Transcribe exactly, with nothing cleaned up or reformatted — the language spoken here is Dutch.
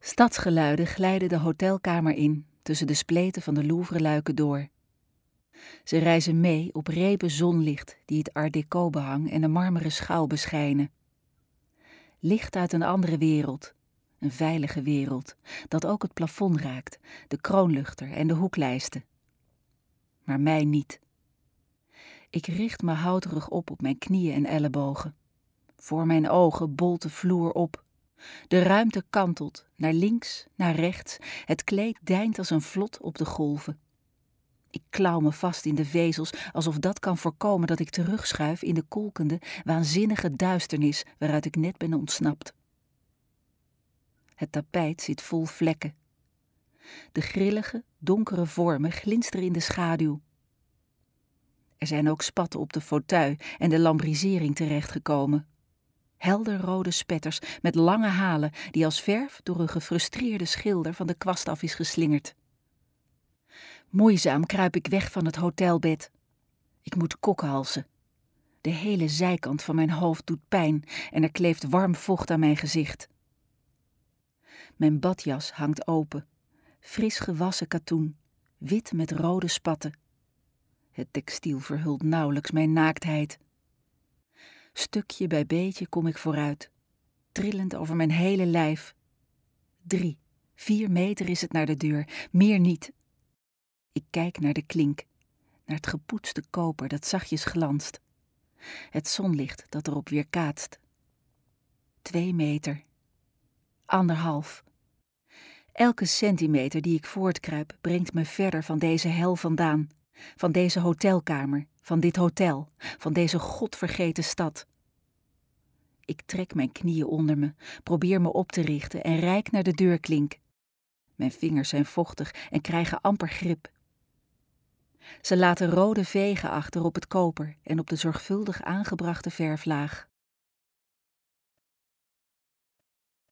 Stadsgeluiden glijden de hotelkamer in, tussen de spleten van de Louvre-luiken door. Ze reizen mee op repen zonlicht die het art déco behang en de marmeren schouw beschijnen. Licht uit een andere wereld, een veilige wereld, dat ook het plafond raakt, de kroonluchter en de hoeklijsten. Maar mij niet. Ik richt me houterig op op mijn knieën en ellebogen. Voor mijn ogen bolt de vloer op. De ruimte kantelt, naar links, naar rechts. Het kleed deint als een vlot op de golven. Ik klauw me vast in de vezels, alsof dat kan voorkomen dat ik terugschuif in de kolkende, waanzinnige duisternis waaruit ik net ben ontsnapt. Het tapijt zit vol vlekken. De grillige, donkere vormen glinsteren in de schaduw. Er zijn ook spatten op de fauteuil en de lambrisering terechtgekomen. Helderrode spetters met lange halen die als verf door een gefrustreerde schilder van de kwast af is geslingerd. Moeizaam kruip ik weg van het hotelbed. Ik moet kokhalzen. De hele zijkant van mijn hoofd doet pijn en er kleeft warm vocht aan mijn gezicht. Mijn badjas hangt open, fris gewassen katoen, wit met rode spatten. Het textiel verhult nauwelijks mijn naaktheid. Stukje bij beetje kom ik vooruit, trillend over mijn hele lijf. Drie, vier meter is het naar de deur, meer niet. Ik kijk naar de klink, naar het gepoetste koper dat zachtjes glanst. Het zonlicht dat erop weerkaatst. Twee meter. Anderhalf. Elke centimeter die ik voortkruip brengt me verder van deze hel vandaan. Van deze hotelkamer, van dit hotel, van deze godvergeten stad. Ik trek mijn knieën onder me, probeer me op te richten en reik naar de deurklink. Mijn vingers zijn vochtig en krijgen amper grip. Ze laten rode vegen achter op het koper en op de zorgvuldig aangebrachte verflaag.